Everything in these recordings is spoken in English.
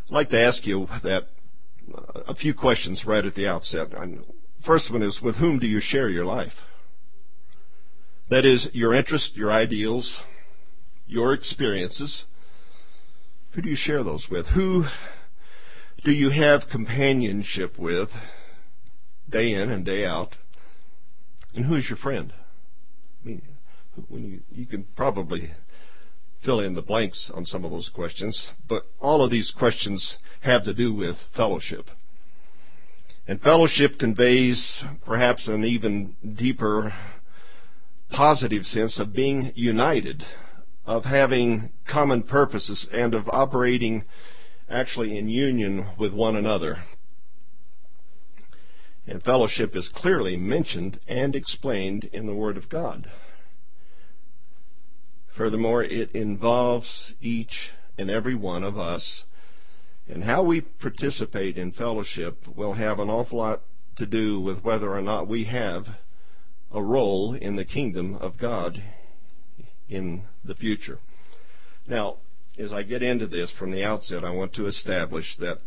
I'd like to ask you a few questions right at the outset. First one is, with whom do you share your life? That is, your interests, your ideals, your experiences. Who do you share those with? Who do you have companionship with day in and day out? And who is your friend? I mean, you can probably fill in the blanks on some of those questions, but all of these questions have to do with fellowship. And fellowship conveys perhaps an even deeper positive sense of being united, of having common purposes, and of operating actually in union with one another. And fellowship is clearly mentioned and explained in the Word of God. Furthermore, it involves each and every one of us, and how we participate in fellowship will have an awful lot to do with whether or not we have a role in the kingdom of God in the future. Now, as I get into this from the outset, I want to establish that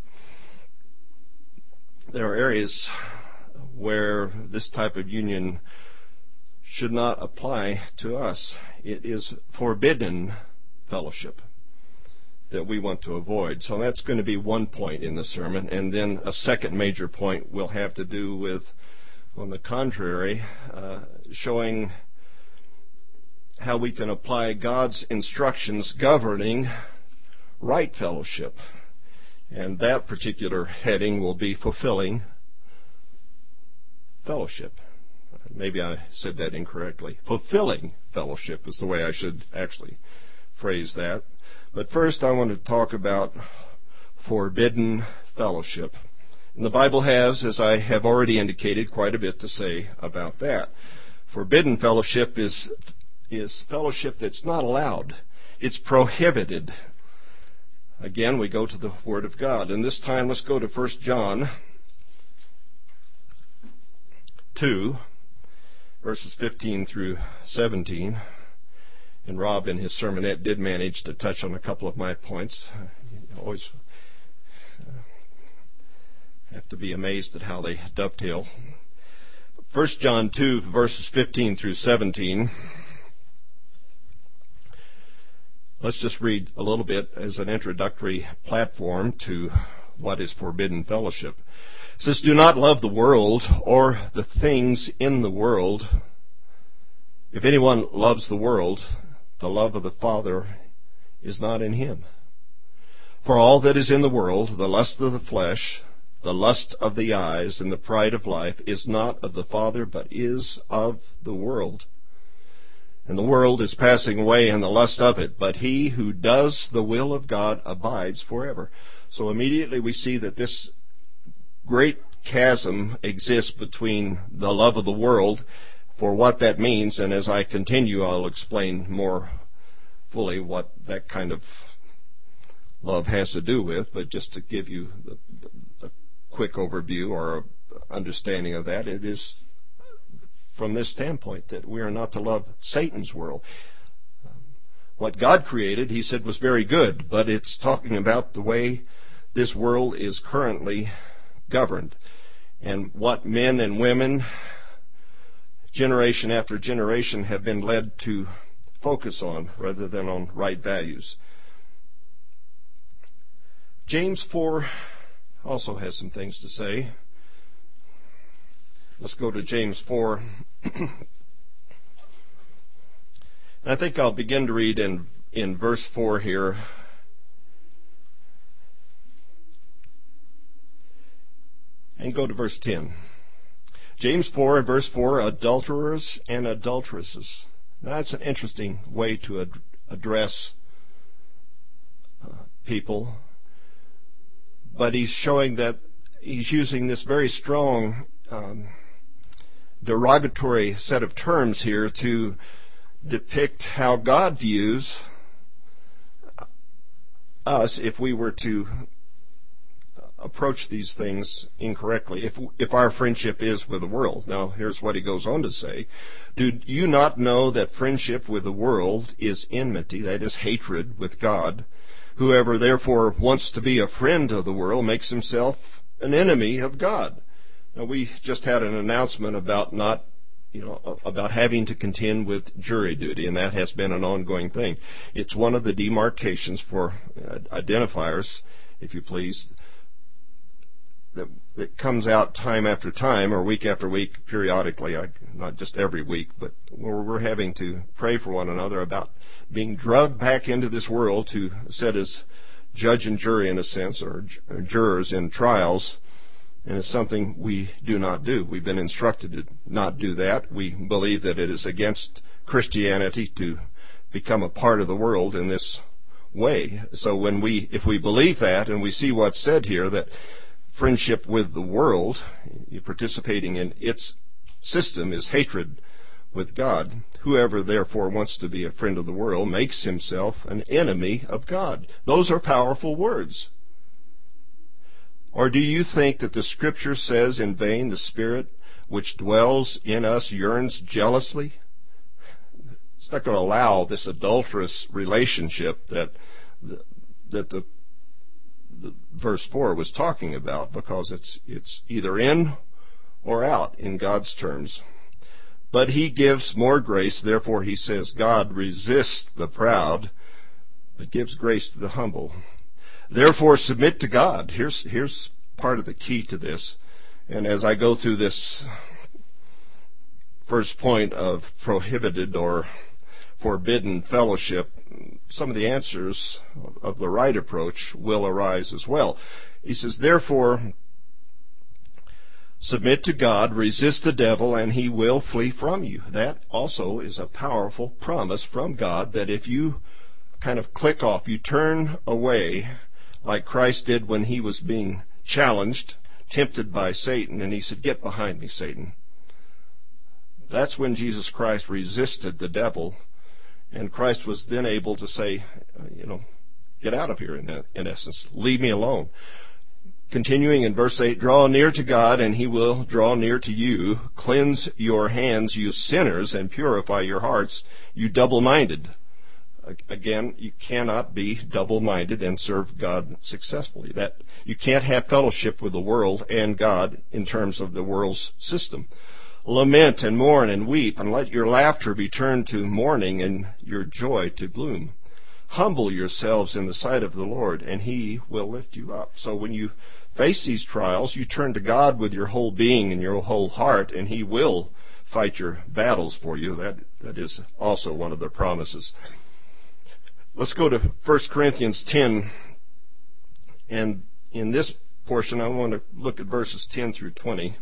there are areas where this type of union should not apply to us. It is forbidden fellowship that we want to avoid. So that's going to be one point in the sermon. And then a second major point will have to do with, on the contrary, showing how we can apply God's instructions governing right fellowship. And that particular heading will be fulfilling fellowship. Maybe I said that incorrectly. Fulfilling fellowship is the way I should actually phrase that. But first I want to talk about forbidden fellowship. And the Bible has, as I have already indicated, quite a bit to say about that. Forbidden fellowship is fellowship that's not allowed. It's prohibited. Again, we go to the Word of God. And this time let's go to 1 John 2. Verses 15 through 17. And Rob, in his sermonette, did manage to touch on a couple of my points. You always have to be amazed at how they dovetail. 1 John 2, verses 15 through 17. Let's just read a little bit as an introductory platform to what is forbidden fellowship. It says, "Do not love the world or the things in the world. If anyone loves the world, the love of the Father is not in him. For all that is in the world, the lust of the flesh, the lust of the eyes, and the pride of life, is not of the Father, but is of the world. And the world is passing away, and the lust of it, but he who does the will of God abides forever." So immediately we see that this great chasm exists between the love of the world, for what that means, and as I continue I'll explain more fully what that kind of love has to do with, but just to give you a quick overview or understanding of that, it is from this standpoint that we are not to love Satan's world. What God created, he said, was very good, but it's talking about the way this world is currently governed, and what men and women, generation after generation, have been led to focus on rather than on right values. James 4 also has some things to say. Let's go to James 4. I think I'll begin to read in verse 4 here. And go to verse 10. James 4 and verse 4, adulterers and adulteresses. Now that's an interesting way to address people. But he's showing that he's using this very strong derogatory set of terms here to depict how God views us if we were to approach these things incorrectly, if our friendship is with the world. Now, here's what he goes on to say. Do you not know that friendship with the world is enmity, that is hatred with God? Whoever therefore wants to be a friend of the world makes himself an enemy of God. Now, we just had an announcement about about having to contend with jury duty, and that has been an ongoing thing. It's one of the demarcations for identifiers, if you please, that comes out time after time, or week after week, periodically, not just every week, but where we're having to pray for one another about being drugged back into this world to sit as judge and jury in a sense, or jurors in trials, and it's something we do not do. We've been instructed to not do that. We believe that it is against Christianity to become a part of the world in this way. So if we believe that, and we see what's said here, that friendship with the world, participating in its system, is hatred with God. Whoever therefore wants to be a friend of the world makes himself an enemy of God. Those are powerful words. Or do you think that the Scripture says in vain, the Spirit which dwells in us yearns jealously? It's not going to allow this adulterous relationship that the verse 4 was talking about, because it's either in or out in God's terms. But He gives more grace. Therefore, He says, God resists the proud, but gives grace to the humble. Therefore, submit to God. Here's part of the key to this. And as I go through this first point of prohibited or forbidden fellowship, some of the answers of the right approach will arise as well. He says, therefore, submit to God, resist the devil, and he will flee from you. That also is a powerful promise from God, that if you kind of click off, you turn away, like Christ did when He was being challenged, tempted by Satan, and He said, get behind me, Satan. That's when Jesus Christ resisted the devil, and Christ was then able to say, get out of here, in essence. Leave me alone. Continuing in verse 8, draw near to God, and He will draw near to you. Cleanse your hands, you sinners, and purify your hearts, you double-minded. Again, you cannot be double-minded and serve God successfully. That you can't have fellowship with the world and God in terms of the world's system. Lament and mourn and weep, and let your laughter be turned to mourning and your joy to gloom. Humble yourselves in the sight of the Lord, and He will lift you up. So when you face these trials, you turn to God with your whole being and your whole heart, and He will fight your battles for you. That is also one of the promises. Let's go to 1 Corinthians 10, and in this portion I want to look at verses 10 through 20.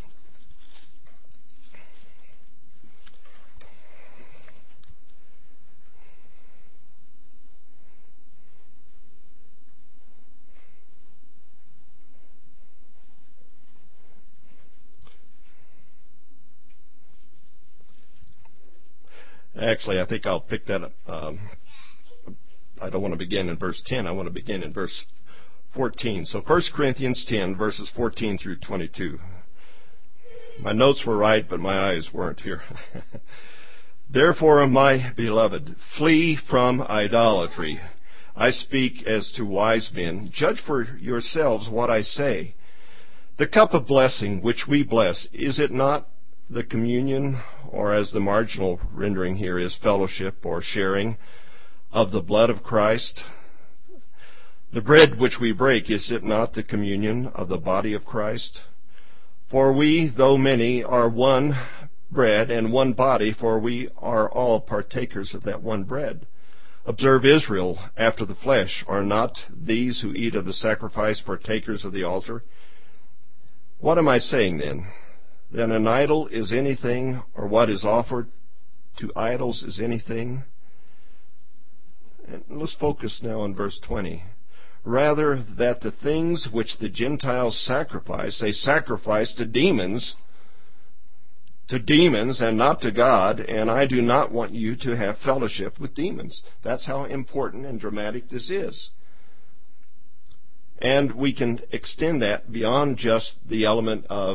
Actually, I think I'll pick that up. I don't want to begin in verse 10. I want to begin in verse 14. So 1 Corinthians 10, verses 14 through 22. My notes were right, but my eyes weren't here. Therefore, my beloved, flee from idolatry. I speak as to wise men. Judge for yourselves what I say. The cup of blessing which we bless, is it not the communion, or as the marginal rendering here is, fellowship or sharing of the blood of Christ? The bread which we break, is it not the communion of the body of Christ? For we, though many, are one bread and one body, for we are all partakers of that one bread. Observe Israel after the flesh. Are not these who eat of the sacrifice partakers of the altar? What am I saying then? Then an idol is anything, or what is offered to idols is anything? And let's focus now on verse 20. Rather, that the things which the Gentiles sacrifice, they sacrifice to demons and not to God, and I do not want you to have fellowship with demons. That's how important and dramatic this is. And we can extend that beyond just the element of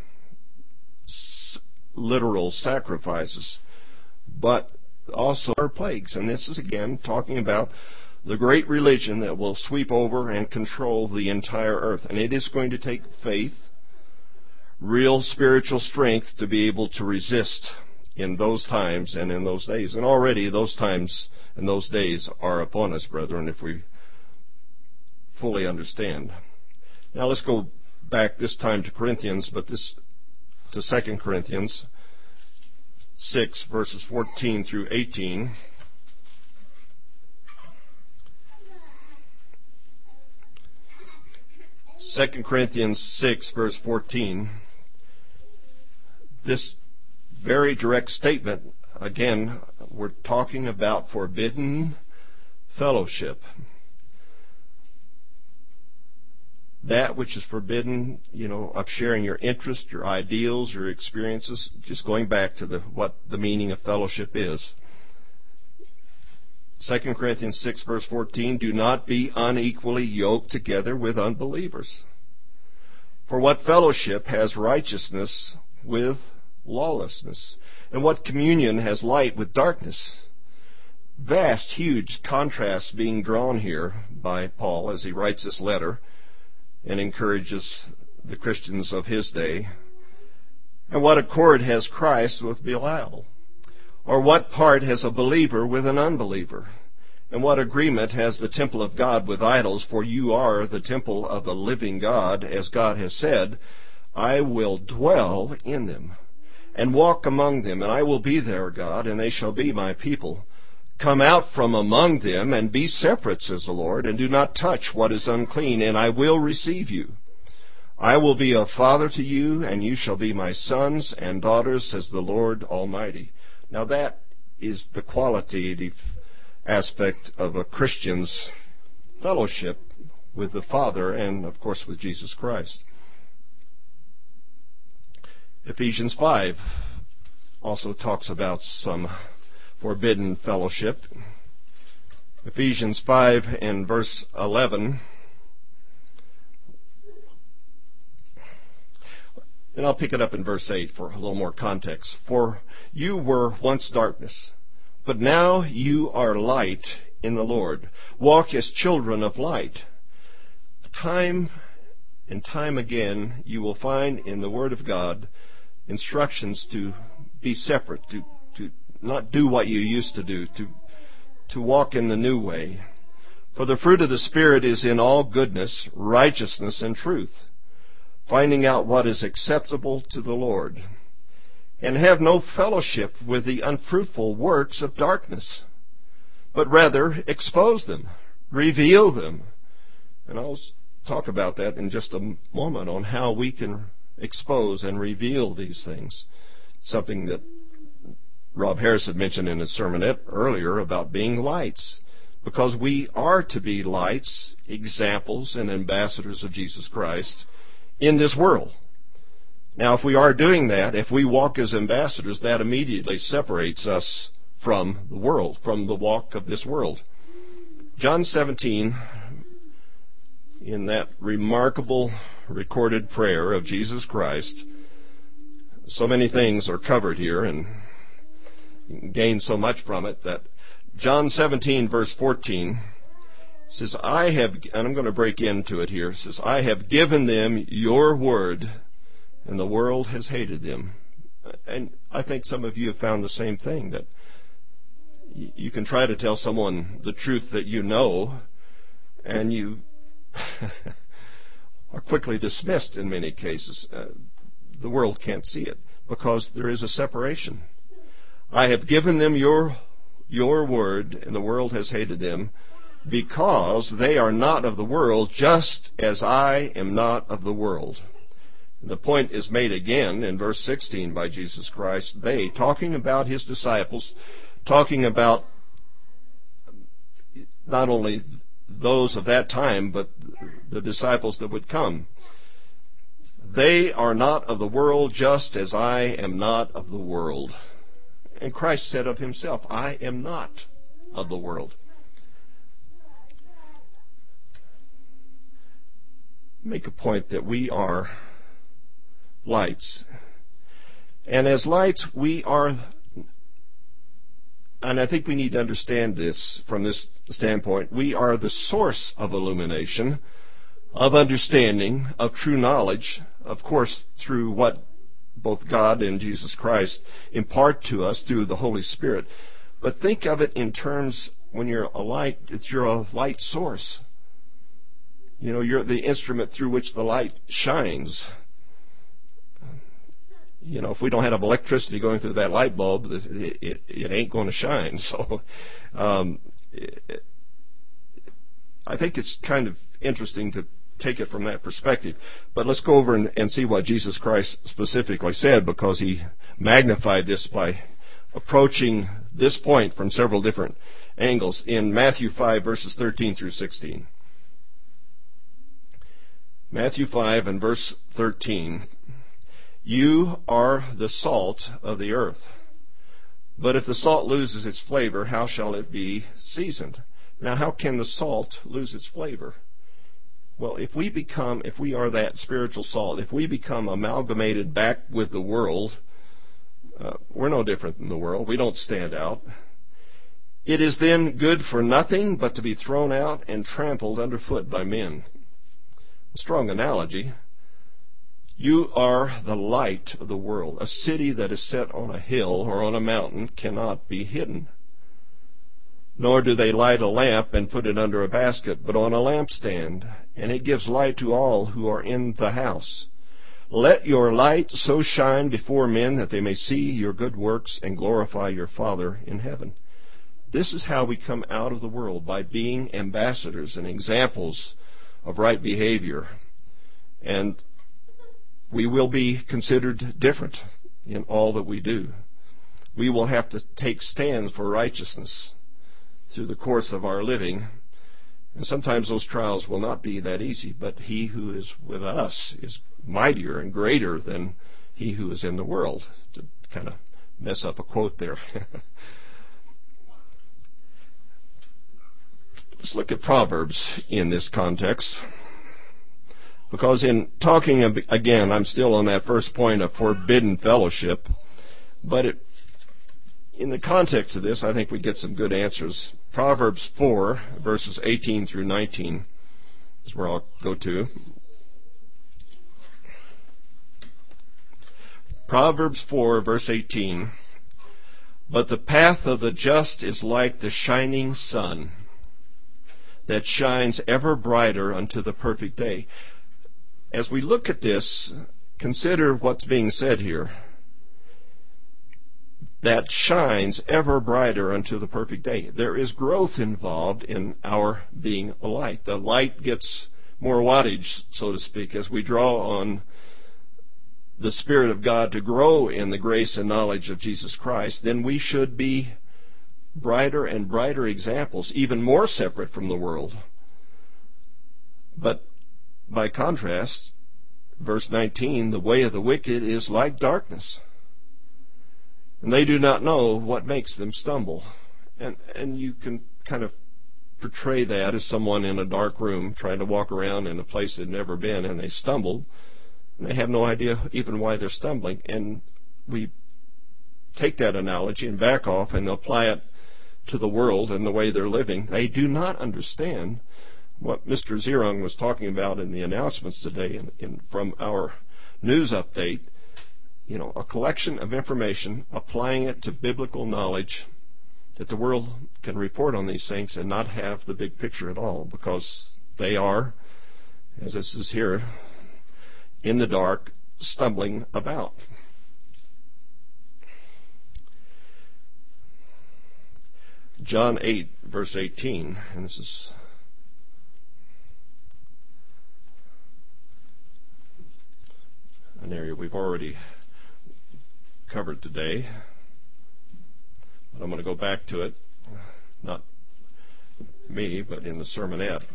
literal sacrifices, but also our plagues. And this is again talking about the great religion that will sweep over and control the entire earth. And it is going to take faith, real spiritual strength to be able to resist in those times and in those days. And already those times and those days are upon us, brethren, if we fully understand. Now let's go back this time to Corinthians, but this to 2 Corinthians 6, verses 14 through 18. 2 Corinthians 6, verse 14. This very direct statement, again, we're talking about forbidden fellowship. That which is forbidden, of sharing your interest, your ideals, your experiences, just going back to what the meaning of fellowship is. 2 Corinthians 6, verse 14, do not be unequally yoked together with unbelievers. For what fellowship has righteousness with lawlessness? And what communion has light with darkness? Vast, huge contrast being drawn here by Paul as he writes this letter and encourages the Christians of his day. And what accord has Christ with Belial? Or what part has a believer with an unbeliever? And what agreement has the temple of God with idols? For you are the temple of the living God, as God has said, I will dwell in them and walk among them, and I will be their God, and they shall be my people. Come out from among them and be separate, says the Lord, and do not touch what is unclean, and I will receive you. I will be a father to you, and you shall be my sons and daughters, says the Lord Almighty. Now that is the qualitative aspect of a Christian's fellowship with the Father and, of course, with Jesus Christ. Ephesians 5 also talks about some forbidden fellowship. Ephesians 5 and verse 11. And I'll pick it up in verse 8 for a little more context. For you were once darkness, but now you are light in the Lord. Walk as children of light. Time and time again you will find in the Word of God instructions to be separate, to not do what you used to do, to walk in the new way. For the fruit of the Spirit is in all goodness, righteousness, and truth, finding out what is acceptable to the Lord. And have no fellowship with the unfruitful works of darkness, but rather expose them, reveal them. And I'll talk about that in just a moment on how we can expose and reveal these things. Something that Rob Harris had mentioned in his sermonette earlier about being lights, because we are to be lights, examples, and ambassadors of Jesus Christ in this world. Now, if we are doing that, if we walk as ambassadors, that immediately separates us from the world, from the walk of this world. John 17, in that remarkable recorded prayer of Jesus Christ, so many things are covered here and you can gain so much from it that John 17, verse 14 says, and I'm going to break into it here, says, I have given them your word, and the world has hated them. And I think some of you have found the same thing, that you can try to tell someone the truth that you know, and you are quickly dismissed in many cases. The world can't see it because there is a separation. I have given them your word, and the world has hated them, because they are not of the world, just as I am not of the world. The point is made again in verse 16 by Jesus Christ. They, talking about his disciples, talking about not only those of that time, but the disciples that would come. They are not of the world, just as I am not of the world. And Christ said of himself, I am not of the world. Make a point that we are lights. And as lights, we are and I think we need to understand this from this standpoint. We are the source of illumination, of understanding, of true knowledge, of course, through what both God and Jesus Christ impart to us through the Holy Spirit. But think of it in terms, when you're a light, you're a light source. You're the instrument through which the light shines. If we don't have electricity going through that light bulb, it ain't going to shine. So I think it's kind of interesting to take it from that perspective. But let's go over and see what Jesus Christ specifically said, because he magnified this by approaching this point from several different angles in Matthew 5, verses 13 through 16. Matthew 5 and verse 13. You are the salt of the earth. But if the salt loses its flavor, how shall it be seasoned? Now, how can the salt lose its flavor? Well, if we are that spiritual salt, if we become amalgamated back with the world, we're no different than the world. We don't stand out. It is then good for nothing but to be thrown out and trampled underfoot by men. A strong analogy. You are the light of the world. A city that is set on a hill or on a mountain cannot be hidden. Nor do they light a lamp and put it under a basket, but on a lampstand, and it gives light to all who are in the house. Let your light so shine before men that they may see your good works and glorify your Father in heaven. This is how we come out of the world, by being ambassadors and examples of right behavior. And we will be considered different in all that we do. We will have to take stands for righteousness through the course of our living. And sometimes those trials will not be that easy, but he who is with us is mightier and greater than he who is in the world. To kind of mess up a quote there. Let's look at Proverbs in this context. Because in talking again, I'm still on that first point of forbidden fellowship. But in the context of this, I think we get some good answers. Proverbs 4, verses 18 through 19 is where I'll go to. Proverbs 4, verse 18. But the path of the just is like the shining sun that shines ever brighter unto the perfect day. As we look at this, consider what's being said here. That shines ever brighter unto the perfect day. There is growth involved in our being a light. The light gets more wattage, so to speak, as we draw on the Spirit of God to grow in the grace and knowledge of Jesus Christ. Then we should be brighter and brighter examples, even more separate from the world. But by contrast, verse 19, the way of the wicked is like darkness, and they do not know what makes them stumble. And you can kind of portray that as someone in a dark room trying to walk around in a place they've never been, and they stumbled, and they have no idea even why they're stumbling. And we take that analogy and back off and apply it to the world and the way they're living. They do not understand what Mr. Zierung was talking about in the announcements today from our news update. A collection of information, applying it to biblical knowledge, that the world can report on these things and not have the big picture at all, because they are, as this is here, in the dark, stumbling about. John 8, verse 18, and this is an area we've already covered today, but I'm going to go back to it, not me, but in the sermonette.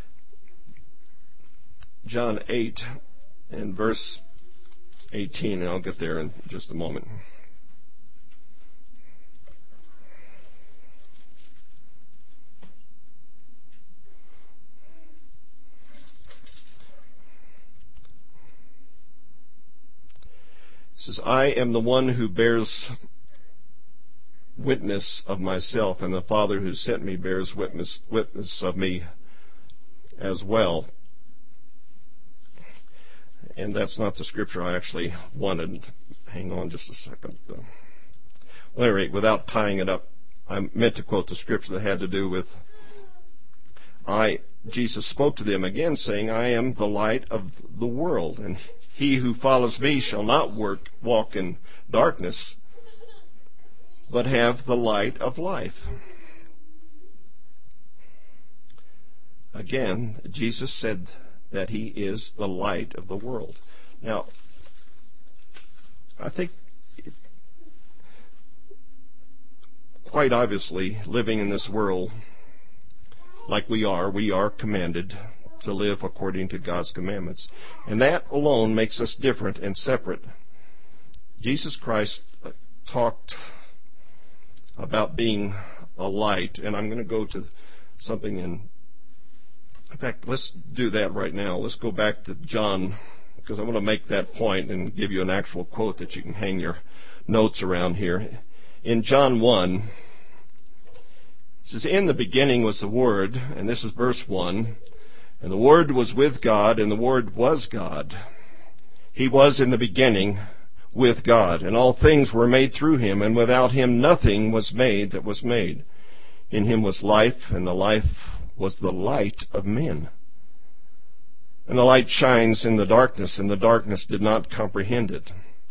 John 8 and verse 18, and I'll get there in just a moment. It says, I am the one who bears witness of myself, and the Father who sent me bears witness of me as well. And that's not the scripture I actually wanted. Hang on just a second. Well, at any rate, without tying it up, I meant to quote the scripture that had to do with Jesus spoke to them again, saying, I am the light of the world, and he who follows me shall not walk in darkness, but have the light of life. Again, Jesus said that he is the light of the world. Now, I think quite obviously, living in this world like we are commanded to live according to God's commandments. And that alone makes us different and separate. Jesus Christ talked about being a light, and I'm going to go to something in fact, let's do that right now. Let's go back to John, because I want to make that point and give you an actual quote that you can hang your notes around here. In John 1, it says, in the beginning was the Word, and this is verse 1, and the Word was with God, and the Word was God. He was in the beginning with God, and all things were made through him, and without him nothing was made that was made. In him was life, and the life was the light of men. And the light shines in the darkness, and the darkness did not comprehend it.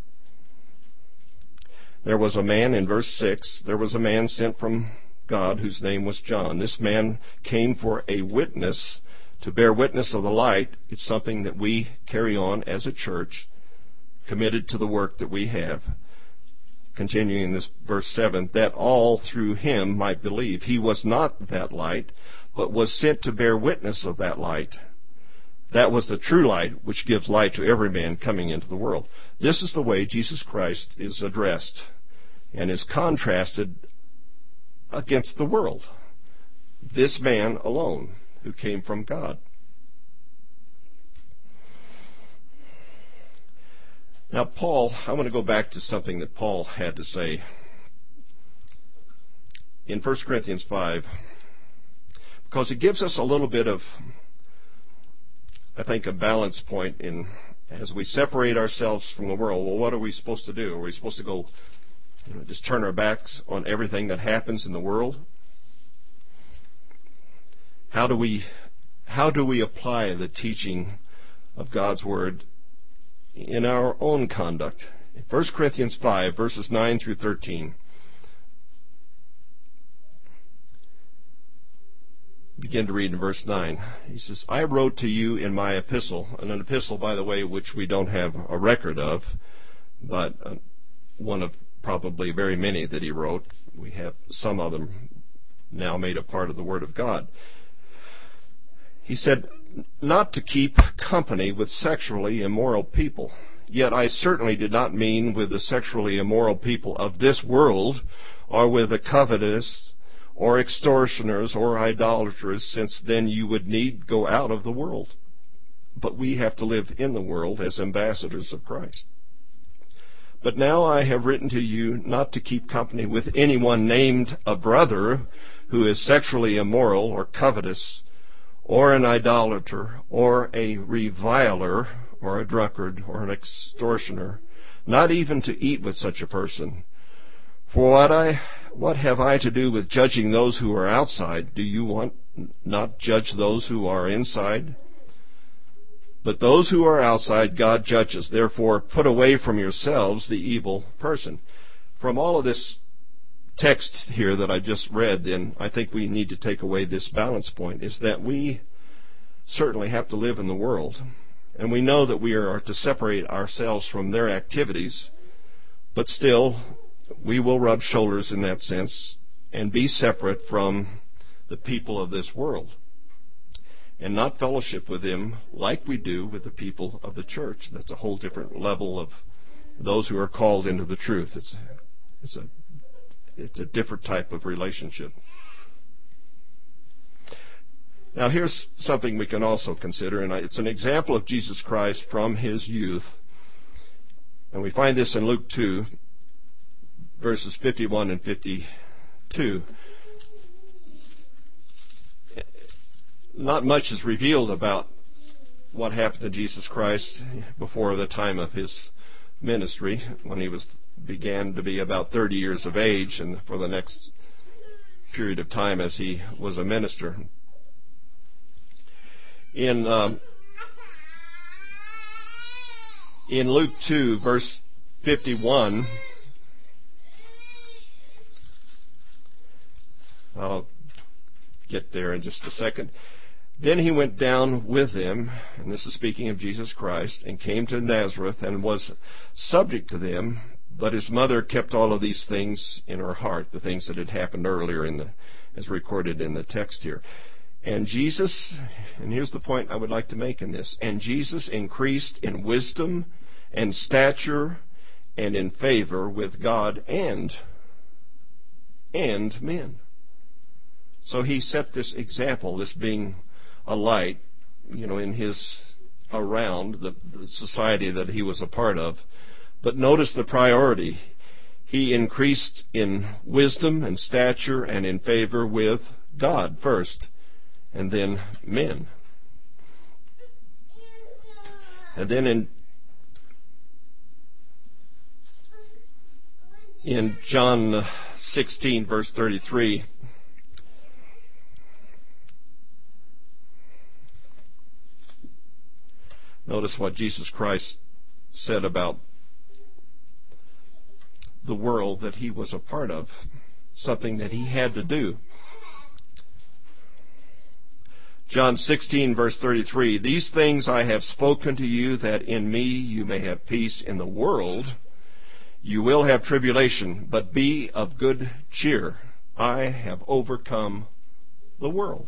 There was a man, in verse 6, there was a man sent from God whose name was John. This man came for a witness, to bear witness of the light. It's something that we carry on as a church, committed to the work that we have. Continuing in this verse 7, that all through him might believe. He was not that light, but was sent to bear witness of that light. That was the true light, which gives light to every man coming into the world. This is the way Jesus Christ is addressed and is contrasted against the world. This man alone who came from God. Now, Paul, I want to go back to something that Paul had to say in 1 Corinthians 5, because it gives us a little bit of, I think, a balance point in as we separate ourselves from the world. Well, what are we supposed to do? Are we supposed to go, just turn our backs on everything that happens in the world? How do we apply the teaching of God's Word in our own conduct? 1 Corinthians 5, verses 9 through 13. Begin to read in verse 9. He says, I wrote to you in my epistle, and an epistle, by the way, which we don't have a record of, but one of probably very many that he wrote. We have some of them now made a part of the Word of God. He said, not to keep company with sexually immoral people. Yet I certainly did not mean with the sexually immoral people of this world, or with the covetous, or extortioners, or idolaters, since then you would need go out of the world. But we have to live in the world as ambassadors of Christ. But now I have written to you not to keep company with anyone named a brother who is sexually immoral, or covetous, or an idolater, or a reviler, or a drunkard, or an extortioner, not even to eat with such a person. For what have I to do with judging those who are outside? Do you not judge those who are inside? But those who are outside God judges. Therefore put away from yourselves the evil person. From all of this text here that I just read, then I think we need to take away this balance point, is that we certainly have to live in the world. And we know that we are to separate ourselves from their activities, but still we will rub shoulders in that sense and be separate from the people of this world and not fellowship with them like we do with the people of the church. That's a whole different level of those who are called into the truth. It's a different type of relationship. Now here's something we can also consider, and it's an example of Jesus Christ from his youth. And we find this in Luke 2, verses 51 and 52, not much is revealed about what happened to Jesus Christ before the time of his ministry, when he began to be about 30 years of age, and for the next period of time as he was a minister. In Luke 2, verse 51, I'll get there in just a second. Then he went down with them, and this is speaking of Jesus Christ, and came to Nazareth and was subject to them, but his mother kept all of these things in her heart, the things that had happened earlier as recorded in the text here. And Jesus, and here's the point I would like to make in this, and Jesus increased in wisdom and stature and in favor with God and men. So he set this example, this being a light, in his around the society that he was a part of. But notice the priority. He increased in wisdom and stature and in favor with God first, and then men. And then in John 16, verse 33, notice what Jesus Christ said about the world that he was a part of, something that he had to do. John 16, verse 33, "These things I have spoken to you, that in me you may have peace. In the world you will have tribulation, but be of good cheer. I have overcome the world."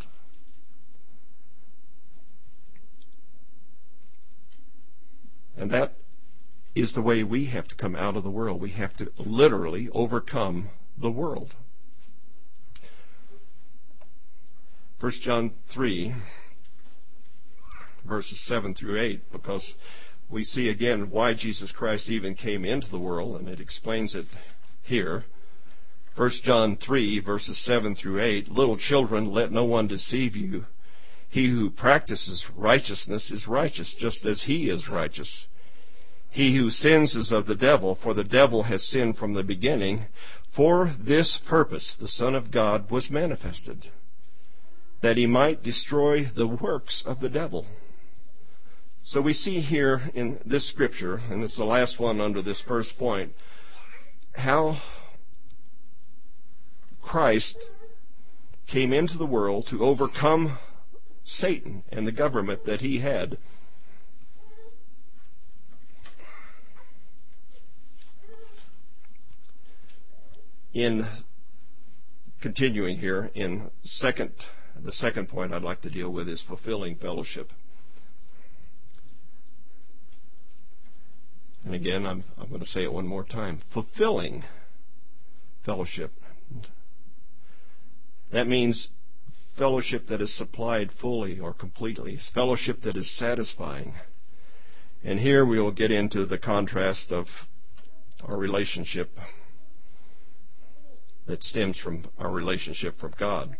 And that is the way we have to come out of the world. We have to literally overcome the world. 1 John 3, verses 7 through 8, because we see again why Jesus Christ even came into the world, and it explains it here. 1 John 3, verses 7 through 8, "Little children, let no one deceive you. He who practices righteousness is righteous, just as he is righteous. He who sins is of the devil, for the devil has sinned from the beginning. For this purpose the Son of God was manifested, that he might destroy the works of the devil." So we see here in this scripture, and it's the last one under this first point, how Christ came into the world to overcome Satan and the government that he had. In continuing here, the second point I'd like to deal with is fulfilling fellowship. And again, I'm going to say it one more time. Fulfilling fellowship. That means fellowship that is supplied fully or completely. It's fellowship that is satisfying. And here we will get into the contrast of our relationship that stems from our relationship from God.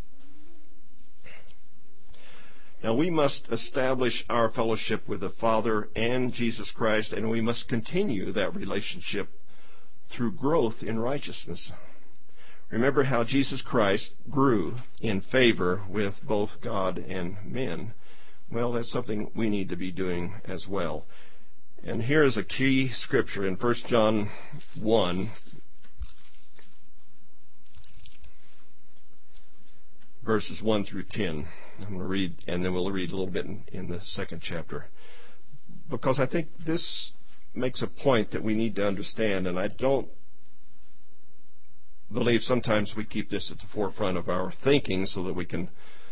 Now we must establish our fellowship with the Father and Jesus Christ, and we must continue that relationship through growth in righteousness. Remember how Jesus Christ grew in favor with both God and men. Well, that's something we need to be doing as well. And here is a key scripture in 1 John 1, verses 1 through 10. I'm going to read, and then we'll read a little bit in the second chapter, because I think this makes a point that we need to understand, and I don't believe sometimes we keep this at the forefront of our thinking so that we can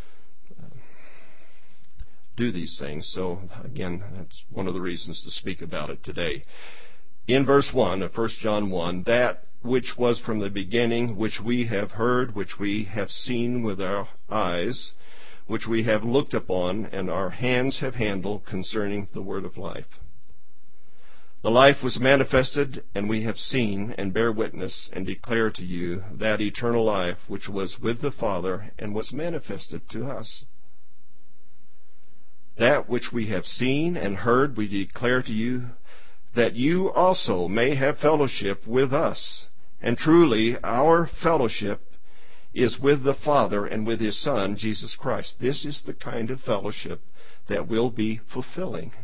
do these things. So again, that's one of the reasons to speak about it today. In verse 1 of 1 John 1, "That which was from the beginning, which we have heard, which we have seen with our eyes, which we have looked upon, and our hands have handled concerning the word of life. The life was manifested, and we have seen and bear witness and declare to you that eternal life which was with the Father and was manifested to us. That which we have seen and heard we declare to you, that you also may have fellowship with us. And truly our fellowship is with the Father and with His Son, Jesus Christ. This is the kind of fellowship that we'll be fulfilling.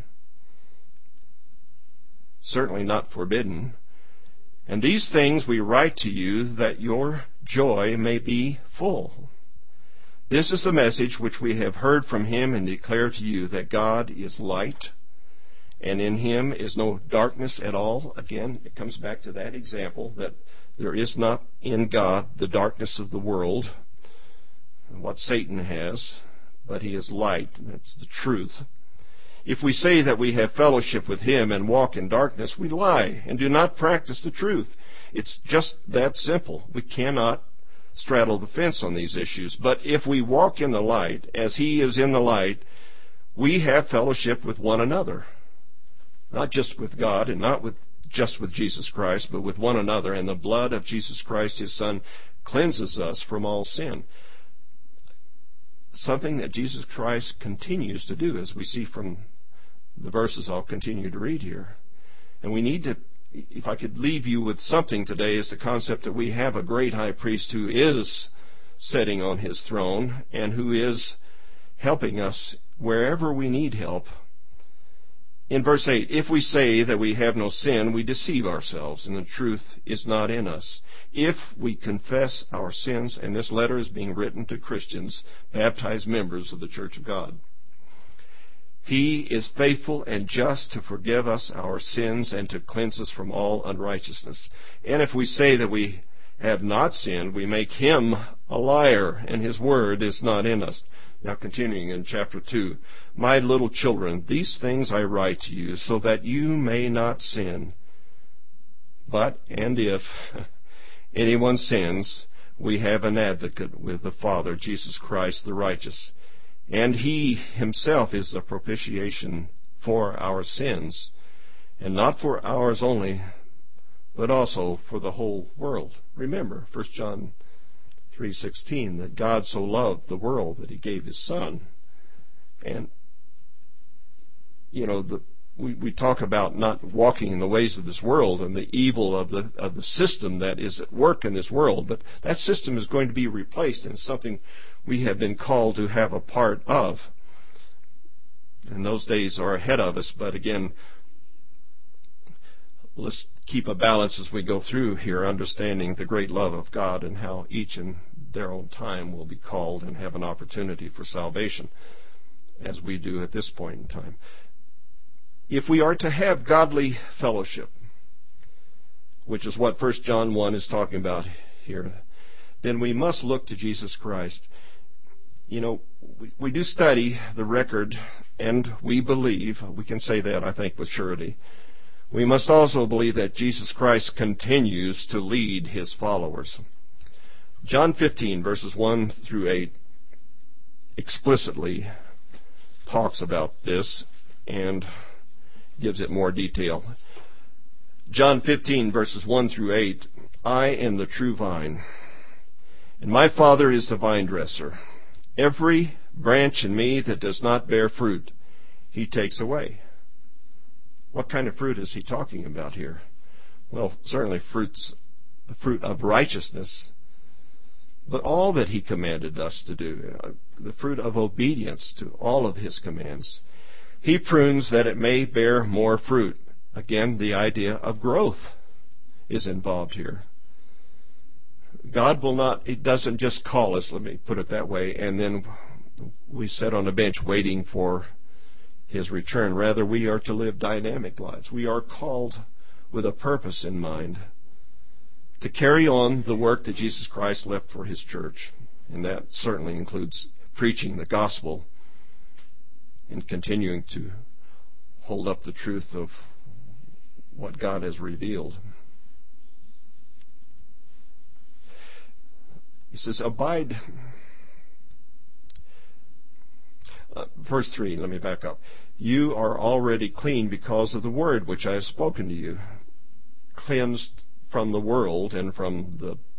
Certainly not forbidden. And these things we write to you that your joy may be full. This is the message which we have heard from Him and declare to you, that God is light, and in Him is no darkness at all. Again, it comes back to that example that there is not in God the darkness of the world, what Satan has, but He is light. That's the truth. If we say that we have fellowship with Him and walk in darkness, we lie and do not practice the truth. It's just that simple. We cannot straddle the fence on these issues. But if we walk in the light, as He is in the light, we have fellowship with one another. Not just with God and not just with Jesus Christ, but with one another. And the blood of Jesus Christ, His Son, cleanses us from all sin. Something that Jesus Christ continues to do, as we see from the verses I'll continue to read here. And we need to, if I could leave you with something today, is the concept that we have a great high priest who is sitting on His throne and who is helping us wherever we need help. In verse 8, if we say that we have no sin, we deceive ourselves, and the truth is not in us. If we confess our sins, and this letter is being written to Christians, baptized members of the Church of God, He is faithful and just to forgive us our sins and to cleanse us from all unrighteousness. And if we say that we have not sinned, we make Him a liar, and His word is not in us. Now continuing in chapter 2, my little children, these things I write to you so that you may not sin. But, and if anyone sins, we have an advocate with the Father, Jesus Christ the righteous. And He Himself is the propitiation for our sins, and not for ours only, but also for the whole world. Remember, 1 John 3:16, that God so loved the world that He gave His Son. And, we talk about not walking in the ways of this world and the evil of the system that is at work in this world, but that system is going to be replaced, and something we have been called to have a part of. And those days are ahead of us, but again, let's keep a balance as we go through here, understanding the great love of God and how each in their own time will be called and have an opportunity for salvation, as we do at this point in time. If we are to have godly fellowship, which is what 1 John 1 is talking about here, then we must look to Jesus Christ. We do study the record, and we believe, we can say that, I think, with surety. We must also believe that Jesus Christ continues to lead His followers. John 15, verses 1 through 8, explicitly talks about this and gives it more detail. John 15, verses 1 through 8, I am the true vine, and my Father is the vine dresser. Every branch in me that does not bear fruit, He takes away. What kind of fruit is He talking about here? Well, certainly the fruit of righteousness, but all that He commanded us to do, the fruit of obedience to all of His commands. He prunes that it may bear more fruit. Again, the idea of growth is involved here. God will not, He doesn't just call us, let me put it that way, and then we sit on a bench waiting for His return. Rather, we are to live dynamic lives. We are called with a purpose in mind to carry on the work that Jesus Christ left for His church. And that certainly includes preaching the gospel and continuing to hold up the truth of what God has revealed. He says, abide. Verse 3, let me back up. You are already clean because of the word which I have spoken to you. Cleansed from the world and from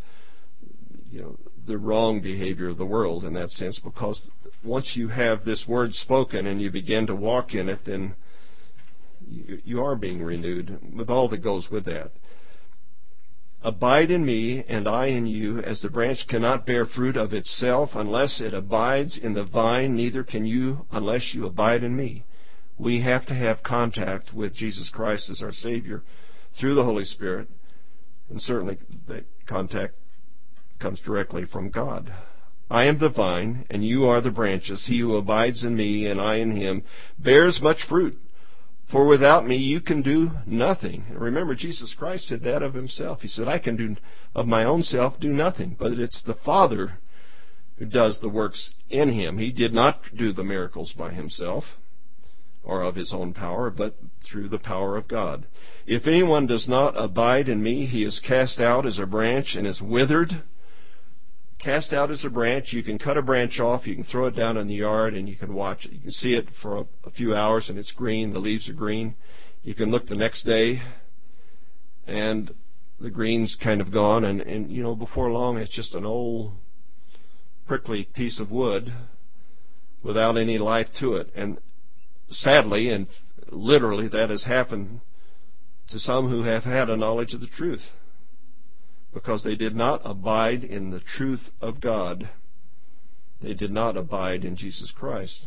the wrong behavior of the world in that sense, because once you have this word spoken and you begin to walk in it, then you are being renewed with all that goes with that. Abide in me, and I in you, as the branch cannot bear fruit of itself unless it abides in the vine, neither can you unless you abide in me. We have to have contact with Jesus Christ as our Savior through the Holy Spirit, and certainly that contact comes directly from God. I am the vine, and you are the branches. He who abides in me, and I in him, bears much fruit. For without me you can do nothing. And remember, Jesus Christ said that of himself. He said, I can do of my own self do nothing, but it's the Father who does the works in him. He did not do the miracles by himself or of his own power, but through the power of God. If anyone does not abide in me, he is cast out as a branch and is withered. Cast out as a branch, you can cut a branch off, you can throw it down in the yard, and you can watch it. You can see it for a few hours, and it's green, the leaves are green. You can look the next day, and the green's kind of gone, and before long it's just an old prickly piece of wood without any life to it. And sadly and literally that has happened to some who have had a knowledge of the truth, because they did not abide in the truth of God. They did not abide in Jesus Christ.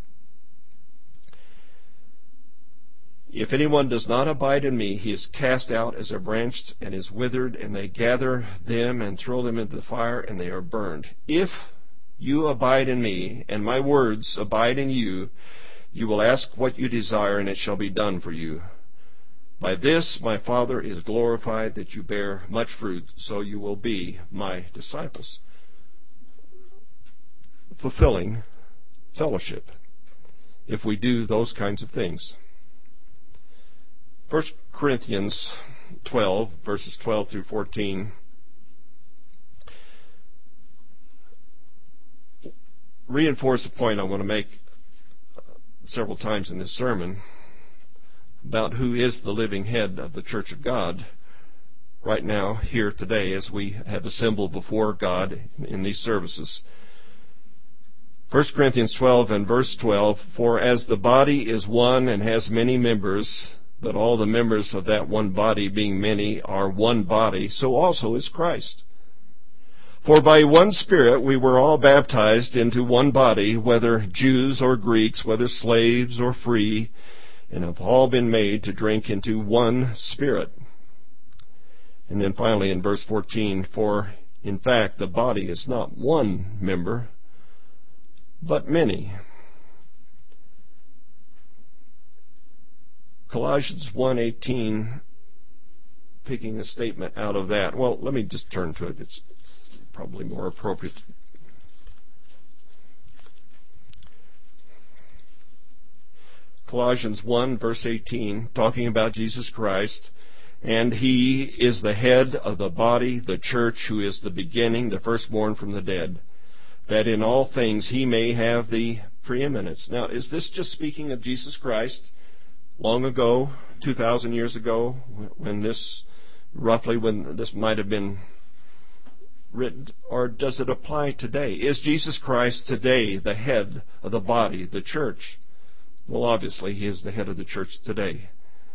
If anyone does not abide in me, he is cast out as a branch and is withered, and they gather them and throw them into the fire, and they are burned. If you abide in me, and my words abide in you, you will ask what you desire, and it shall be done for you. By this my Father is glorified, that you bear much fruit, so you will be my disciples. Fulfilling fellowship, if we do those kinds of things. 1 Corinthians 12, verses 12 through 14, reinforce a point I want to make several times in this sermon about who is the living head of the Church of God right now, here today, as we have assembled before God in these services. 1 Corinthians 12 and verse 12, for as the body is one and has many members, but all the members of that one body, being many, are one body, so also is Christ. For by one Spirit we were all baptized into one body, whether Jews or Greeks, whether slaves or free, and have all been made to drink into one Spirit. And then finally in verse 14, for in fact the body is not one member, but many. Colossians 1:18, picking a statement out of that. Well, let me just turn to it. It's probably more appropriate. Colossians 1, verse 18, talking about Jesus Christ, and He is the head of the body, the church, who is the beginning, the firstborn from the dead, that in all things He may have the preeminence. Now, is this just speaking of Jesus Christ long ago, 2,000 years ago, when this might have been written, or does it apply today? Is Jesus Christ today the head of the body, the church? Well, obviously, He is the head of the church today.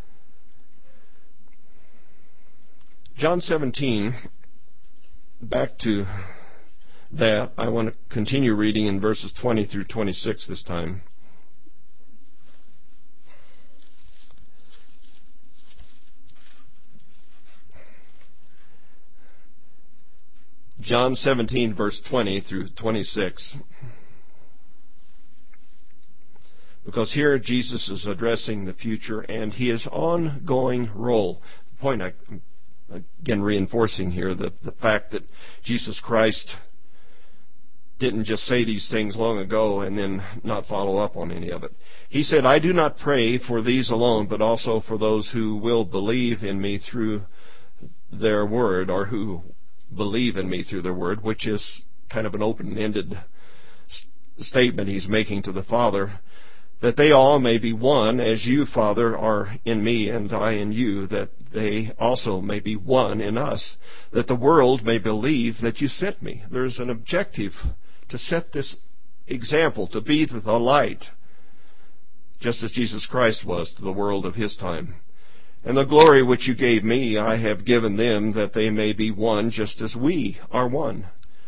John 17, back to that, I want to continue reading in verses 20 through 26 this time. John 17, verse 20 through 26. Because here Jesus is addressing the future and His ongoing role. The point I'm again reinforcing here, the fact that Jesus Christ didn't just say these things long ago and then not follow up on any of it. He said, I do not pray for these alone, but also for those who will believe in me through their word, or who believe in me through their word, which is kind of an open-ended statement he's making to the Father, that they all may be one, as you, Father, are in me and I in you, that they also may be one in us, that the world may believe that you sent me. There's an objective to set this example, to be the light, just as Jesus Christ was to the world of his time. And the glory which you gave me, I have given them, that they may be one, just as we are one.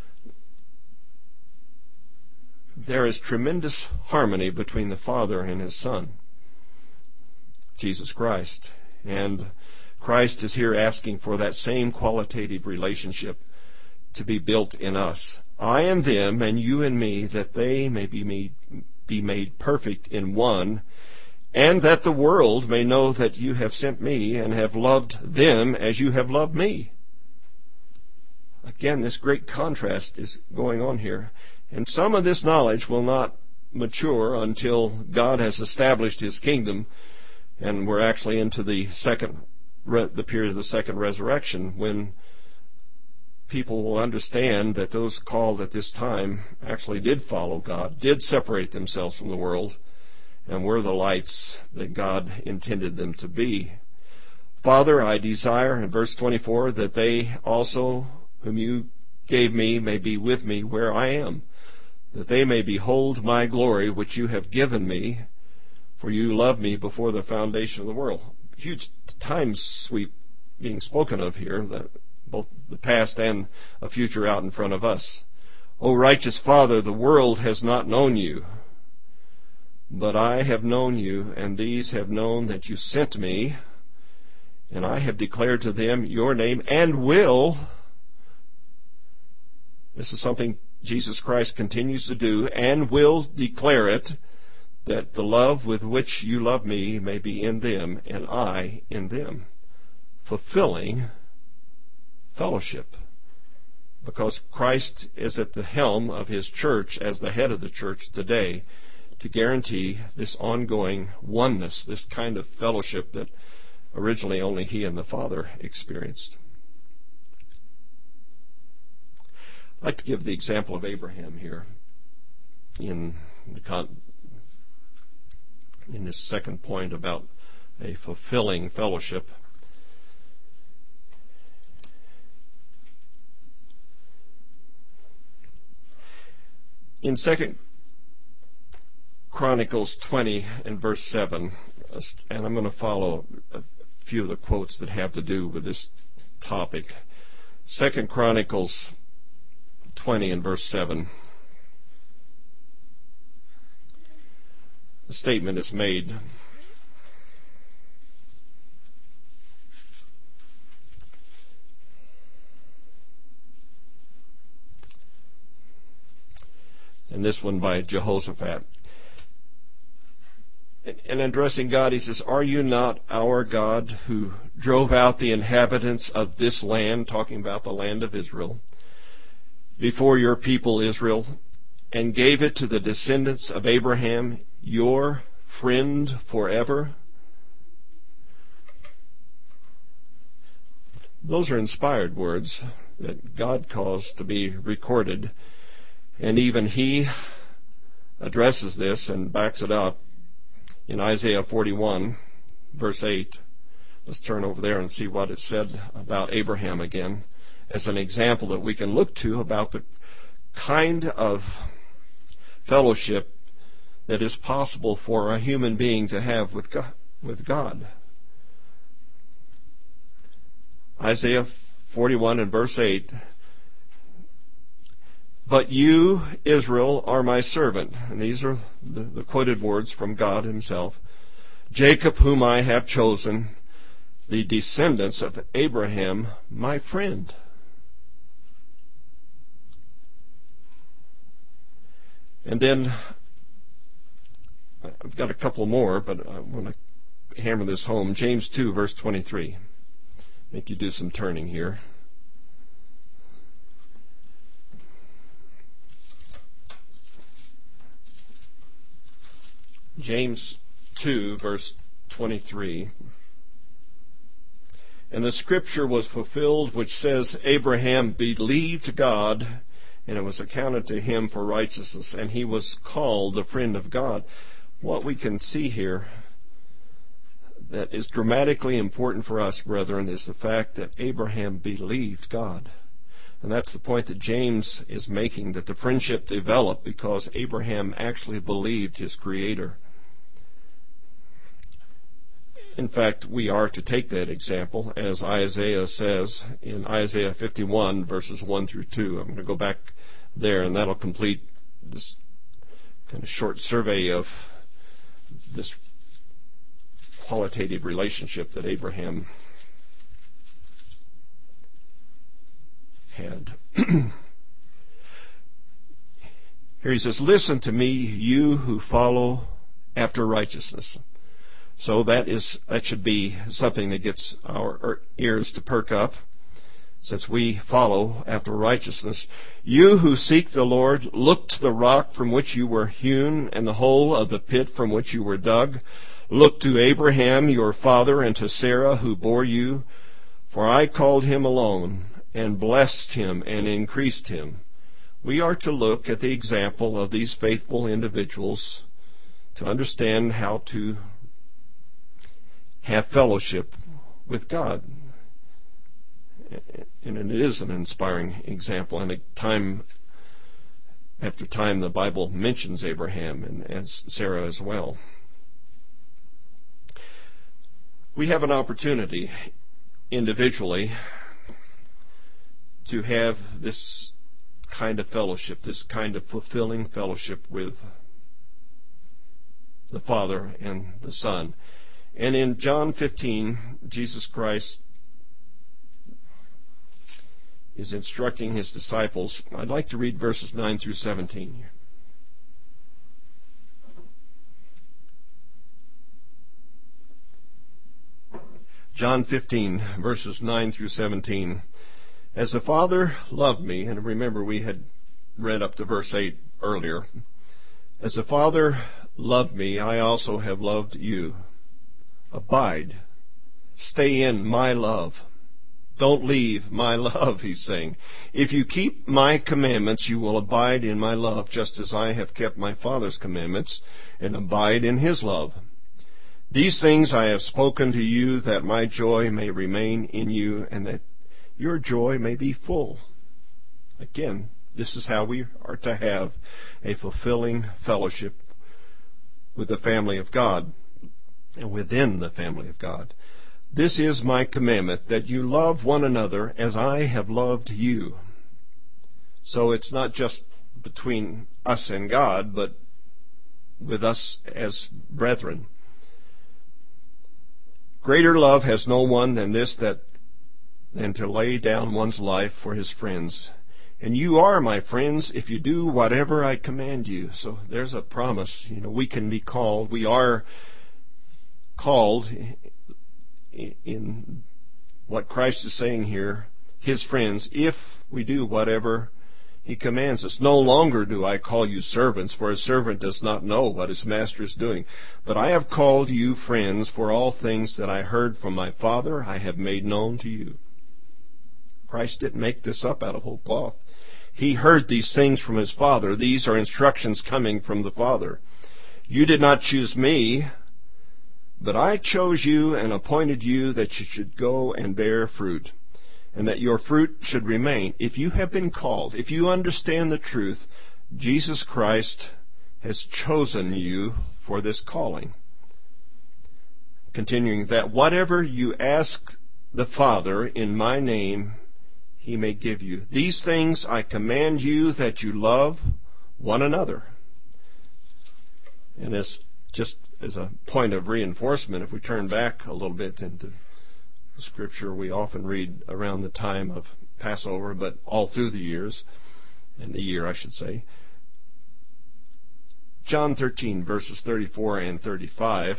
There is tremendous harmony between the Father and his Son, Jesus Christ. And Christ is here asking for that same qualitative relationship to be built in us. I and them, and you and me, that they may be made perfect in one, and that the world may know that you have sent me and have loved them as you have loved me. Again, this great contrast is going on here. And some of this knowledge will not mature until God has established his kingdom, and we're actually into the period of the second resurrection, when people will understand that those called at this time actually did follow God, did separate themselves from the world, and were the lights that God intended them to be. Father, I desire, in verse 24, that they also, whom you gave me, may be with me where I am, that they may behold my glory which you have given me, for you loved me before the foundation of the world. Huge time sweep being spoken of here, both the past and a future out in front of us. O righteous Father, the world has not known you, but I have known you, and these have known that you sent me, and I have declared to them your name, and will. This is something Jesus Christ continues to do, and will declare it, that the love with which you love me may be in them, and I in them, fulfilling fellowship. Because Christ is at the helm of his church as the head of the church today, to guarantee this ongoing oneness, this kind of fellowship that originally only he and the Father experienced. I'd like to give the example of Abraham here in this second point about a fulfilling fellowship. In 2 Chronicles 20 and verse 7, and I'm going to follow a few of the quotes that have to do with this topic. 2 Chronicles 20 and verse 7. The statement is made. And this one by Jehoshaphat. In addressing God, he says, "Are you not our God who drove out the inhabitants of this land," talking about the land of Israel, "before your people Israel, and gave it to the descendants of Abraham, your friend forever?" Those are inspired words that God caused to be recorded, and even he addresses this and backs it up in Isaiah 41, verse 8. Let's turn over there and see what is said about Abraham again, as an example that we can look to about the kind of fellowship that is possible for a human being to have with God. Isaiah 41 and verse 8. "But you, Israel, are my servant." And these are the quoted words from God himself. "Jacob, whom I have chosen, the descendants of Abraham, my friend." And then, I've got a couple more, but I want to hammer this home. James 2, verse 23. Make you do some turning here. James 2, verse 23. "And the scripture was fulfilled which says, Abraham believed God, and it was accounted to him for righteousness, and he was called the friend of God. What we can see here that is dramatically important for us, brethren, is the fact that Abraham believed God. And that's the point that James is making, that the friendship developed because Abraham actually believed his Creator. In fact, we are to take that example, as Isaiah says in Isaiah 51, verses 1 through 2. I'm going to go back there, and that'll complete this kind of short survey of this qualitative relationship that Abraham had. Here he says, "Listen to me, you who follow after righteousness." So that should be something that gets our ears to perk up, since we follow after righteousness. "You who seek the Lord, look to the rock from which you were hewn, and the hole of the pit from which you were dug. Look to Abraham your father, and to Sarah who bore you. For I called him alone, and blessed him, and increased him." We are to look at the example of these faithful individuals to understand how to have fellowship with God. And it is an inspiring example, and time after time the Bible mentions Abraham and Sarah as well. We have an opportunity individually to have this kind of fellowship, this kind of fulfilling fellowship with the Father and the Son. And in John 15, Jesus Christ is instructing his disciples. I'd like to read verses 9 through 17. John 15, verses 9 through 17. "As the Father loved me," and remember we had read up to verse 8 earlier, "As the Father loved me, I also have loved you. Abide. Stay in my love. Don't leave my love," he's saying. "If you keep my commandments, you will abide in my love, just as I have kept my Father's commandments and abide in his love. These things I have spoken to you, that my joy may remain in you, and that your joy may be full." Again, this is how we are to have a fulfilling fellowship with the family of God and within the family of God. "This is my commandment, that you love one another as I have loved you." So it's not just between us and God, but with us as brethren. "Greater love has no one than this, than to lay down one's life for his friends. And you are my friends if you do whatever I command you." So there's a promise. We can be called. We are called in what Christ is saying here, his friends, if we do whatever he commands us. "No longer do I call you servants, for a servant does not know what his master is doing. But I have called you friends, for all things that I heard from my Father I have made known to you." Christ didn't make this up out of whole cloth. He heard these things from his Father. These are instructions coming from the Father. "You did not choose me, but I chose you and appointed you that you should go and bear fruit, and that your fruit should remain." If you have been called, if you understand the truth, Jesus Christ has chosen you for this calling. Continuing, "that whatever you ask the Father in my name, he may give you. These things I command you, that you love one another." And just as a point of reinforcement, if we turn back a little bit into the Scripture, we often read around the time of Passover, but all through the years, in the year I should say. John 13, verses 34 and 35.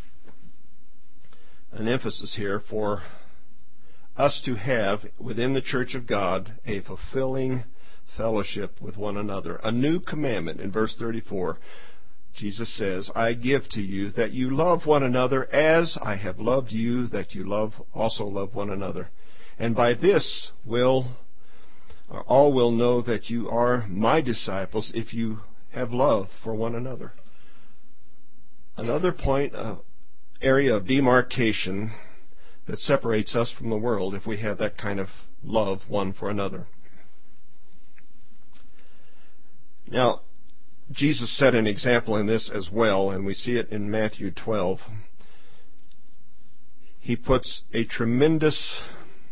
An emphasis here for us to have within the church of God a fulfilling fellowship with one another. A new commandment in verse 34. Jesus says, "I give to you that you love one another as I have loved you, that you also love one another. And by this will All will know that you are my disciples if you have love for one another. Another point, area of demarcation that separates us from the world if we have that kind of love one for another. Now, Jesus set an example in this as well, and we see it in Matthew 12. He puts a tremendous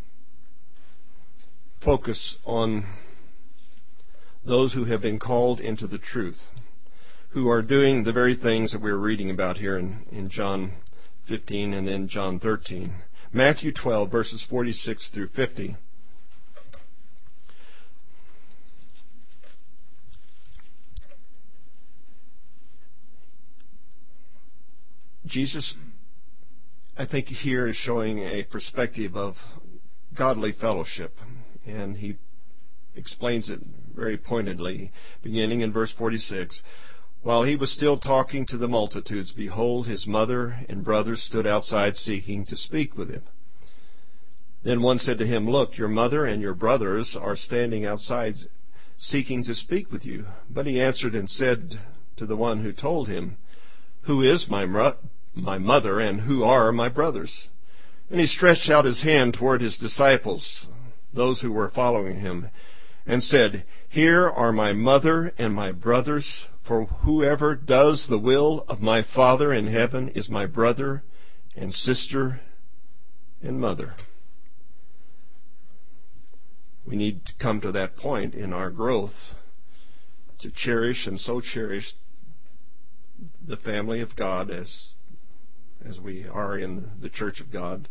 focus on those who have been called into the truth, who are doing the very things that we're reading about here in John 15 and then John 13. Matthew 12, verses 46 through 50. Jesus, I think, here is showing a perspective of godly fellowship, and he explains it very pointedly, beginning in verse 46. While he was still talking to the multitudes, behold, his mother and brothers stood outside seeking to speak with him. Then one said to him, Look, your mother and your brothers are standing outside seeking to speak with you. But he answered and said to the one who told him, Who is my mother and who are my brothers? And he stretched out his hand toward his disciples, those who were following him, and said, Here are my mother and my brothers, for whoever does the will of my Father in heaven is my brother and sister and mother. We need to come to that point in our growth to cherish and so cherish the family of God as we are in the church of God,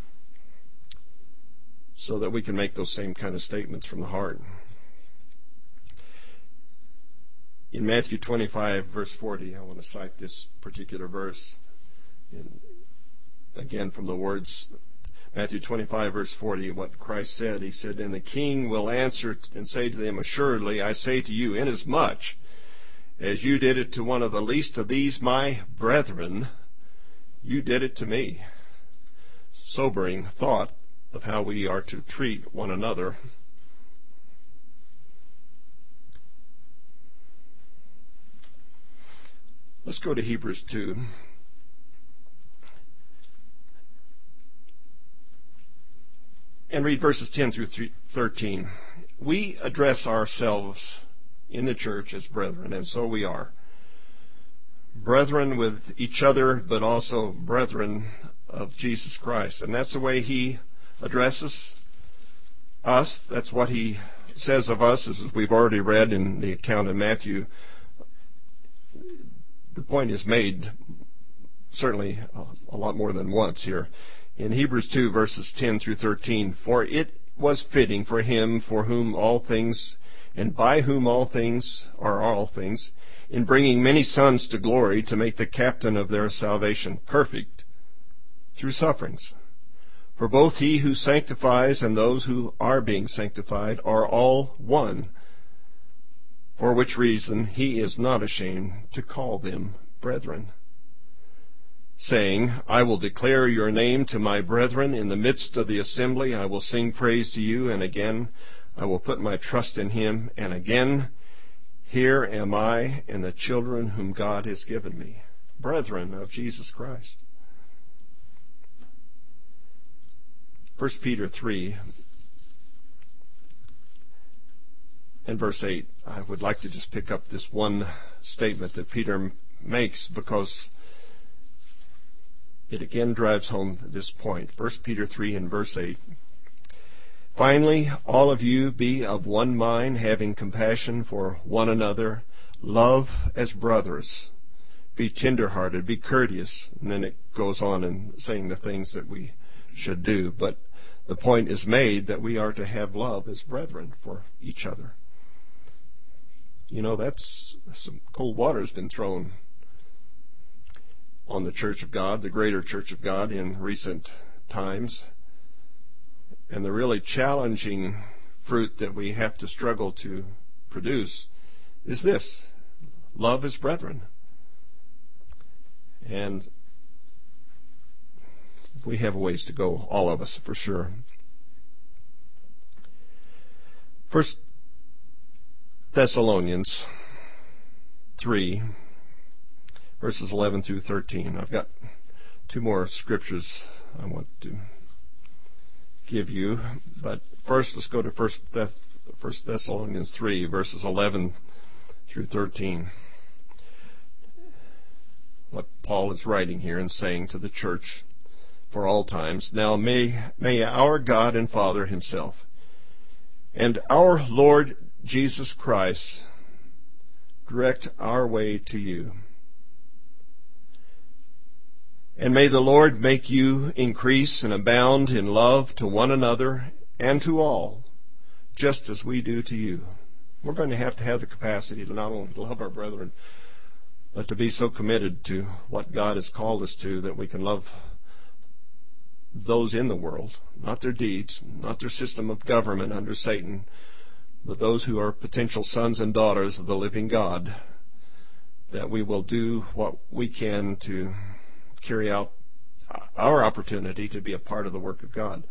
so that we can make those same kind of statements from the heart. In Matthew 25, verse 40, I want to cite this particular verse, again from the words, Matthew 25, verse 40, what Christ said. He said, And the king will answer and say to them, Assuredly, I say to you, inasmuch as you did it to one of the least of these my brethren, you did it to me. Sobering thought of how we are to treat one another. Let's go to Hebrews 2. And read verses 10 through 13. We address ourselves in the church as brethren, and so we are. Brethren with each other, but also brethren of Jesus Christ. And that's the way he addresses us. That's what he says of us, as we've already read in the account in Matthew. The point is made certainly a lot more than once here. In Hebrews 2, verses 10 through 13, For it was fitting for him for whom all things, and by whom all things are all things, in bringing many sons to glory, to make the captain of their salvation perfect through sufferings. For both he who sanctifies and those who are being sanctified are all one, for which reason he is not ashamed to call them brethren, saying, I will declare your name to my brethren. In the midst of the assembly I will sing praise to you, and again I will put my trust in him, and again, here am I and the children whom God has given me, brethren of Jesus Christ. 1 Peter 3 and verse 8, I would like to just pick up this one statement that Peter makes, because it again drives home this point. 1 Peter 3 and verse 8. Finally, all of you be of one mind, having compassion for one another. Love as brothers. Be tender-hearted. Be courteous. And then it goes on in saying the things that we should do. But the point is made that we are to have love as brethren for each other. You know, that's some cold water has been thrown on the Church of God, the greater Church of God, in recent times. And the really challenging fruit that we have to struggle to produce is this: love as brethren. And we have a ways to go, all of us, for sure. First Thessalonians 3, verses 11 through 13. I've got two more scriptures I want to give you, but first let's go to First Thessalonians 3, verses 11 through 13. What Paul is writing here and saying to the church for all times. Now may our God and Father himself and our Lord Jesus Christ direct our way to you. And may the Lord make you increase and abound in love to one another and to all, just as we do to you. We're going to have the capacity to not only love our brethren, but to be so committed to what God has called us to that we can love those in the world, not their deeds, not their system of government under Satan, but those who are potential sons and daughters of the living God, that we will do what we can to carry out our opportunity to be a part of the work of God.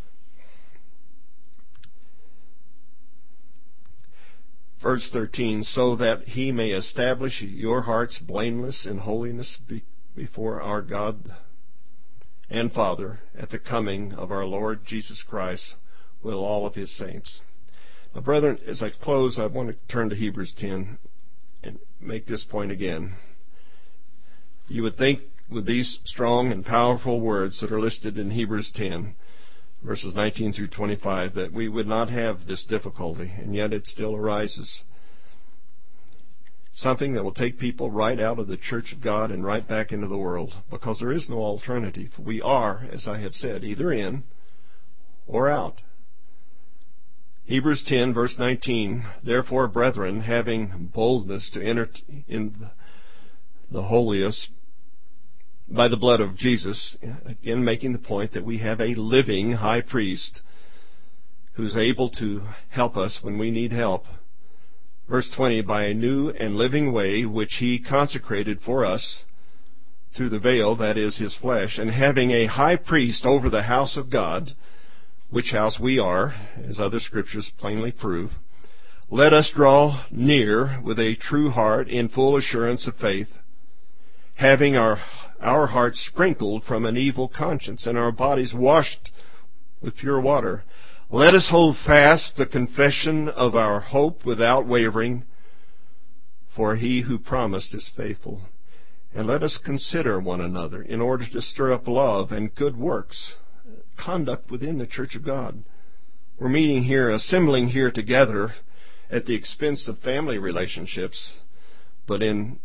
Verse 13, so that he may establish your hearts blameless in holiness before our God and Father at the coming of our Lord Jesus Christ with all of his saints. Now, brethren, as I close, I want to turn to Hebrews 10 and make this point again. You would think with these strong and powerful words that are listed in Hebrews 10, verses 19 through 25, that we would not have this difficulty, and yet it still arises. Something that will take people right out of the church of God and right back into the world, because there is no alternative. We are, as I have said, either in or out. Hebrews 10, verse 19, therefore, brethren, having boldness to enter in the holiest by the blood of Jesus, again making the point that we have a living high priest who's able to help us when we need help. Verse 20, by a new and living way which he consecrated for us through the veil, that is, his flesh, and having a high priest over the house of God, which house we are, as other scriptures plainly prove, let us draw near with a true heart in full assurance of faith, having our hearts sprinkled from an evil conscience and our bodies washed with pure water. Let us hold fast the confession of our hope without wavering, for he who promised is faithful. And let us consider one another in order to stir up love and good works, conduct within the church of God. We're meeting here, assembling here together at the expense of family relationships, but in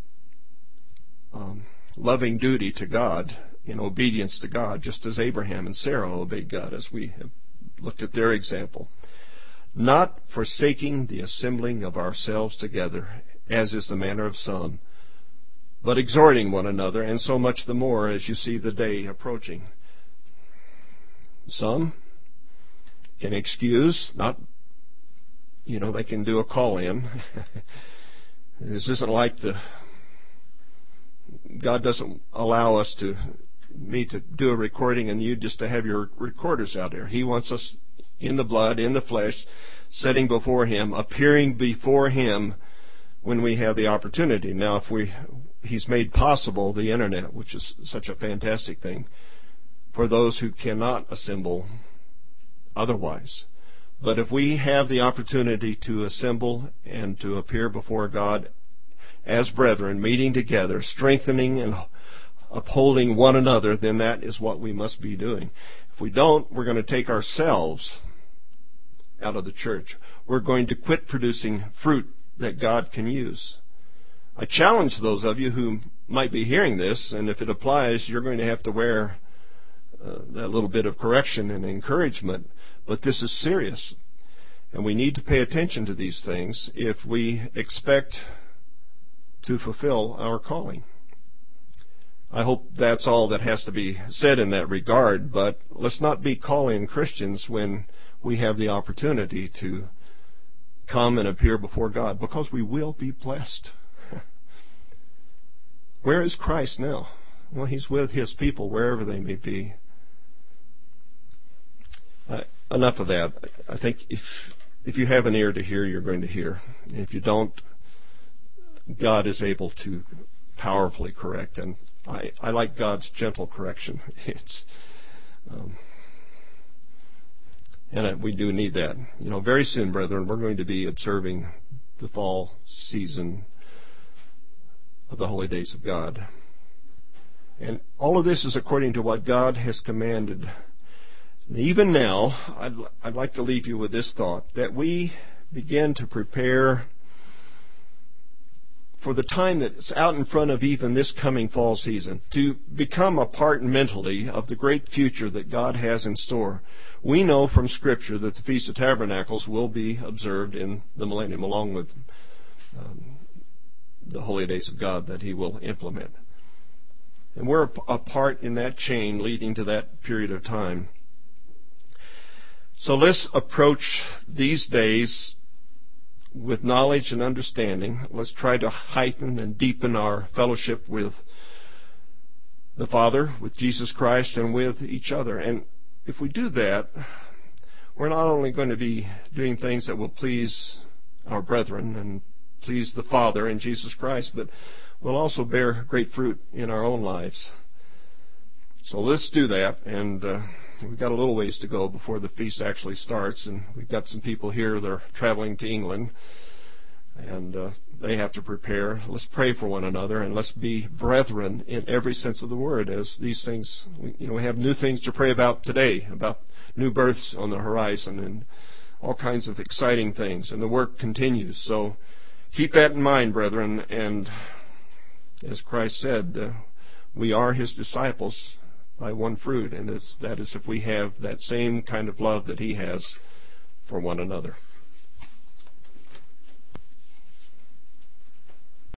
loving duty to God, in obedience to God, just as Abraham and Sarah obeyed God, as we have looked at their example. Not forsaking the assembling of ourselves together, as is the manner of some, but exhorting one another, and so much the more as you see the day approaching. Some can excuse, they can do a call-in. This isn't like God doesn't allow me to do a recording and you just to have your recorders out there. He wants us in the blood, in the flesh, sitting before him, appearing before him when we have the opportunity. Now, he's made possible the internet, which is such a fantastic thing, for those who cannot assemble otherwise. But if we have the opportunity to assemble and to appear before God as brethren, meeting together, strengthening and upholding one another, then that is what we must be doing. If we don't, we're going to take ourselves out of the church. We're going to quit producing fruit that God can use. I challenge those of you who might be hearing this, and if it applies, you're going to have to wear that little bit of correction and encouragement. But this is serious, and we need to pay attention to these things if we expect to fulfill our calling. I hope that's all that has to be said in that regard, but let's not be call-in Christians when we have the opportunity to come and appear before God, because we will be blessed. Where is Christ now? Well, he's with his people wherever they may be. Enough of that. I think if If you have an ear to hear, you're going to hear. If you don't, God is able to powerfully correct. And I like God's gentle correction. And we do need that. Very soon, brethren, we're going to be observing the fall season of the holy days of God. And all of this is according to what God has commanded. And even now, I'd like to leave you with this thought, that we begin to prepare for the time that's out in front of even this coming fall season, to become a part mentally of the great future that God has in store. We know from Scripture that the Feast of Tabernacles will be observed in the millennium, along with the holy days of God that He will implement. And we're a part in that chain leading to that period of time. So let's approach these days with knowledge and understanding. Let's try to heighten and deepen our fellowship with the Father, with Jesus Christ, and with each other. And if we do that, we're not only going to be doing things that will please our brethren and please the Father and Jesus Christ, but we'll also bear great fruit in our own lives. So let's do that, and we've got a little ways to go before the feast actually starts, and we've got some people here that are traveling to England, and they have to prepare. Let's pray for one another, and let's be brethren in every sense of the word, as these things, we have new things to pray about today, about new births on the horizon, and all kinds of exciting things, and the work continues. So keep that in mind, brethren, and as Christ said, we are His disciples by one fruit, and that is if we have that same kind of love that He has for one another.